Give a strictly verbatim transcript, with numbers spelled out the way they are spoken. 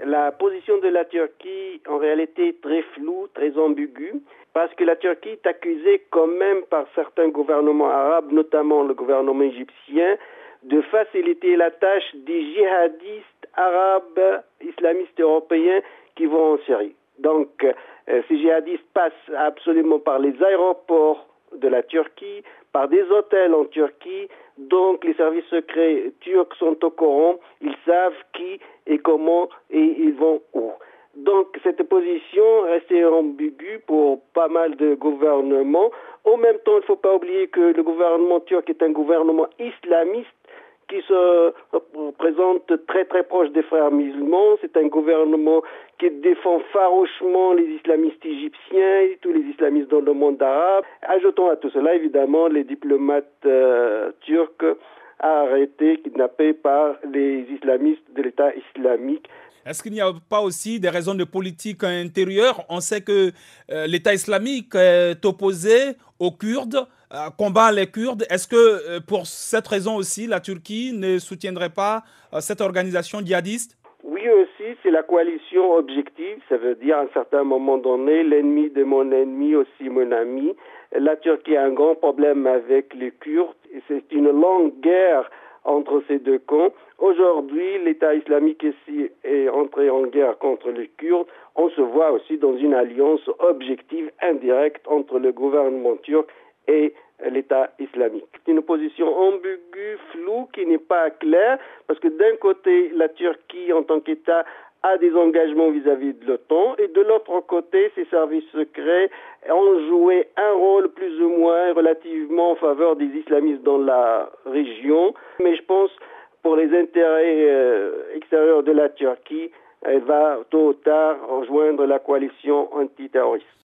La position de la Turquie, en réalité, est très floue, très ambiguë, parce que la Turquie est accusée quand même par certains gouvernements arabes, notamment le gouvernement égyptien, de faciliter la tâche des djihadistes arabes, islamistes européens qui vont en Syrie. Donc, euh, ces djihadistes passent absolument par les aéroports de la Turquie, par des hôtels en Turquie. Donc, les services secrets turcs sont au courant, ils savent qui et comment et ils vont où. Donc, cette position restait ambiguë pour pas mal de gouvernements. En même temps, il ne faut pas oublier que le gouvernement turc est un gouvernement islamiste qui se présente très très proche des frères musulmans. C'est un gouvernement qui défend farouchement les islamistes égyptiens et tous les islamistes dans le monde arabe. Ajoutons à tout cela, évidemment, les diplomates euh, turcs arrêtés, kidnappés par les islamistes de l'État islamique. Est-ce qu'il n'y a pas aussi des raisons de politique intérieure? On sait que euh, l'État islamique est opposé aux Kurdes, euh, combat les Kurdes. Est-ce que euh, pour cette raison aussi, la Turquie ne soutiendrait pas euh, cette organisation djihadiste? Oui aussi, c'est la coalition objective. Ça veut dire à un certain moment donné, l'ennemi de mon ennemi aussi mon ami. La Turquie a un grand problème avec les Kurdes. C'est une longue guerre entre ces deux camps. Aujourd'hui, l'État islamique ici est entré en guerre contre les Kurdes. On se voit aussi dans une alliance objective, indirecte, entre le gouvernement turc et l'État islamique. C'est une position ambiguë, floue, qui n'est pas claire, parce que d'un côté, la Turquie, en tant qu'État, a des engagements vis-à-vis de l'OTAN, et de l'autre côté, ses services secrets ont joué un rôle plus ou moins relativement en faveur des islamistes dans la région. Mais je pense, pour les intérêts euh, extérieurs de la Turquie, elle va tôt ou tard rejoindre la coalition antiterroriste.